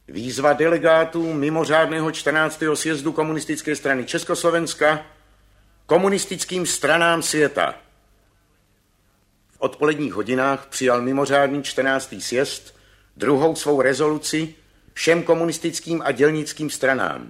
Výzva delegátů mimořádného 14. sjezdu Komunistické strany Československa komunistickým stranám světa. V odpoledních hodinách přijal mimořádný 14. sjezd druhou svou rezoluci všem komunistickým a dělnickým stranám.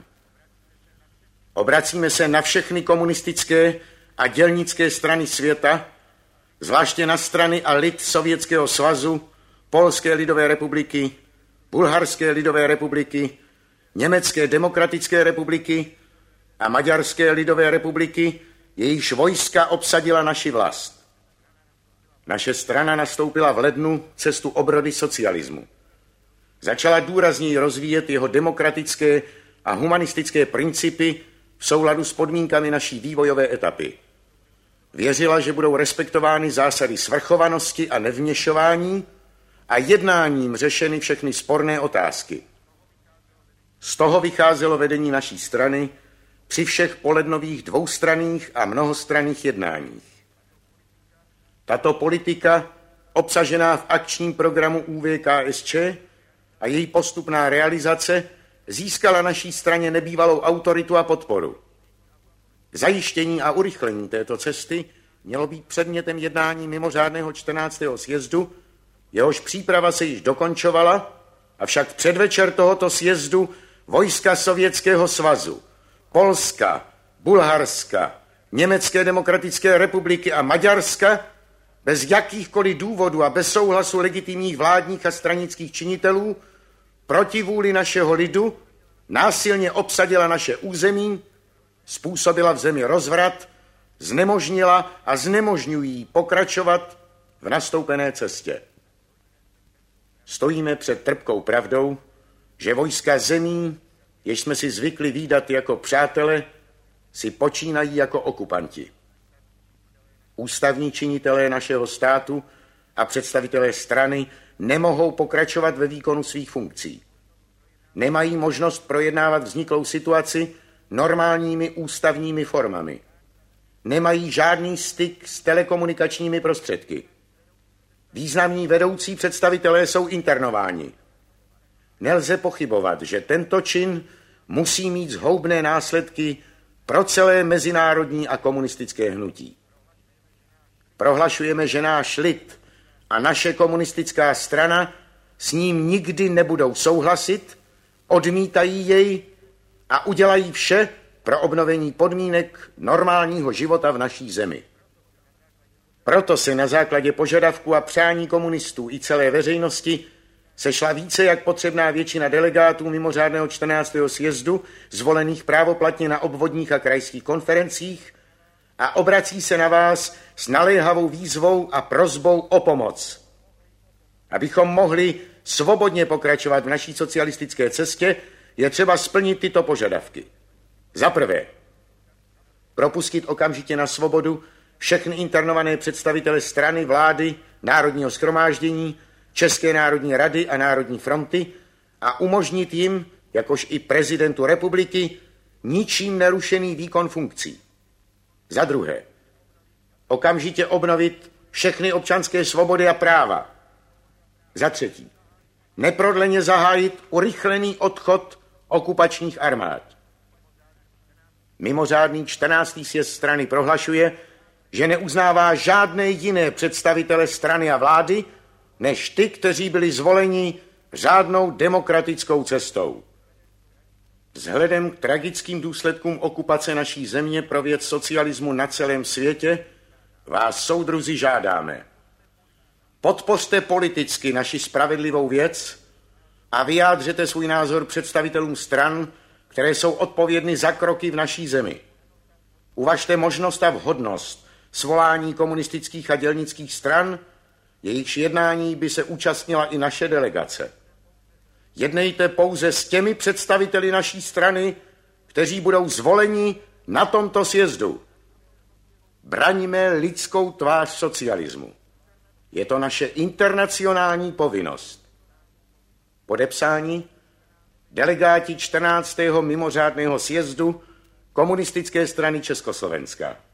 Obracíme se na všechny komunistické a dělnické strany světa, zvláště na strany a lid Sovětského svazu, Polské lidové republiky, Bulharské lidové republiky, Německé demokratické republiky a Maďarské lidové republiky, jejichž vojska obsadila naši vlast. Naše strana nastoupila v lednu cestu obrody socialismu. Začala důrazněji rozvíjet jeho demokratické a humanistické principy v souladu s podmínkami naší vývojové etapy. Věřila, že budou respektovány zásady svrchovanosti a nevměšování a jednáním řešeny všechny sporné otázky. Z toho vycházelo vedení naší strany při všech polednových dvoustranných a mnohostranných jednáních. Tato politika, obsažená v akčním programu ÚVKSČ a její postupná realizace, získala naší straně nebývalou autoritu a podporu. Zajištění a urychlení této cesty mělo být předmětem jednání mimořádného 14. sjezdu, jehož příprava se již dokončovala, avšak v předvečer tohoto sjezdu vojska Sovětského svazu, Polska, Bulharska, Německé demokratické republiky a Maďarska bez jakýchkoliv důvodů a bez souhlasu legitimních vládních a stranických činitelů proti vůli našeho lidu násilně obsadila naše území, způsobila v zemi rozvrat, znemožnila a znemožňují pokračovat v nastoupené cestě. Stojíme před trpkou pravdou, že vojska zemí, jež jsme si zvykli vídat jako přátele, si počínají jako okupanti. Ústavní činitelé našeho státu a představitelé strany nemohou pokračovat ve výkonu svých funkcí. Nemají možnost projednávat vzniklou situaci normálními ústavními formami. Nemají žádný styk s telekomunikačními prostředky. Významní vedoucí představitelé jsou internováni. Nelze pochybovat, že tento čin musí mít zhoubné následky pro celé mezinárodní a komunistické hnutí. Prohlašujeme, že náš lid a naše komunistická strana s ním nikdy nebudou souhlasit, odmítají jej a udělají vše pro obnovení podmínek normálního života v naší zemi. Proto se na základě požadavku a přání komunistů i celé veřejnosti sešla více jak potřebná většina delegátů mimořádného 14. sjezdu, zvolených právoplatně na obvodních a krajských konferencích, a obrací se na vás s naléhavou výzvou a prosbou o pomoc. Abychom mohli svobodně pokračovat v naší socialistické cestě, je třeba splnit tyto požadavky. Za prvé, propustit okamžitě na svobodu všechny internované představitele strany, vlády, Národního shromáždění, České národní rady a Národní fronty a umožnit jim, jakož i prezidentu republiky, ničím nerušený výkon funkcí. Za druhé, okamžitě obnovit všechny občanské svobody a práva. Za třetí, neprodleně zahájit urychlený odchod okupačních armád. Mimořádný 14. sjezd strany prohlašuje, že neuznává žádné jiné představitele strany a vlády, než ty, kteří byli zvoleni řádnou demokratickou cestou. Vzhledem k tragickým důsledkům okupace naší země pro věc socialismu na celém světě vás, soudruzi, žádáme. Podpořte politicky naši spravedlivou věc a vyjádřete svůj názor představitelům stran, které jsou odpovědny za kroky v naší zemi. Uvažte možnost a vhodnost svolání komunistických a dělnických stran, jejichž jednání by se účastnila i naše delegace. Jednejte pouze s těmi představiteli naší strany, kteří budou zvoleni na tomto sjezdu. Braňme lidskou tvář socialismu. Je to naše internacionální povinnost. Podepsání delegáti 14. mimořádného sjezdu Komunistické strany Československa.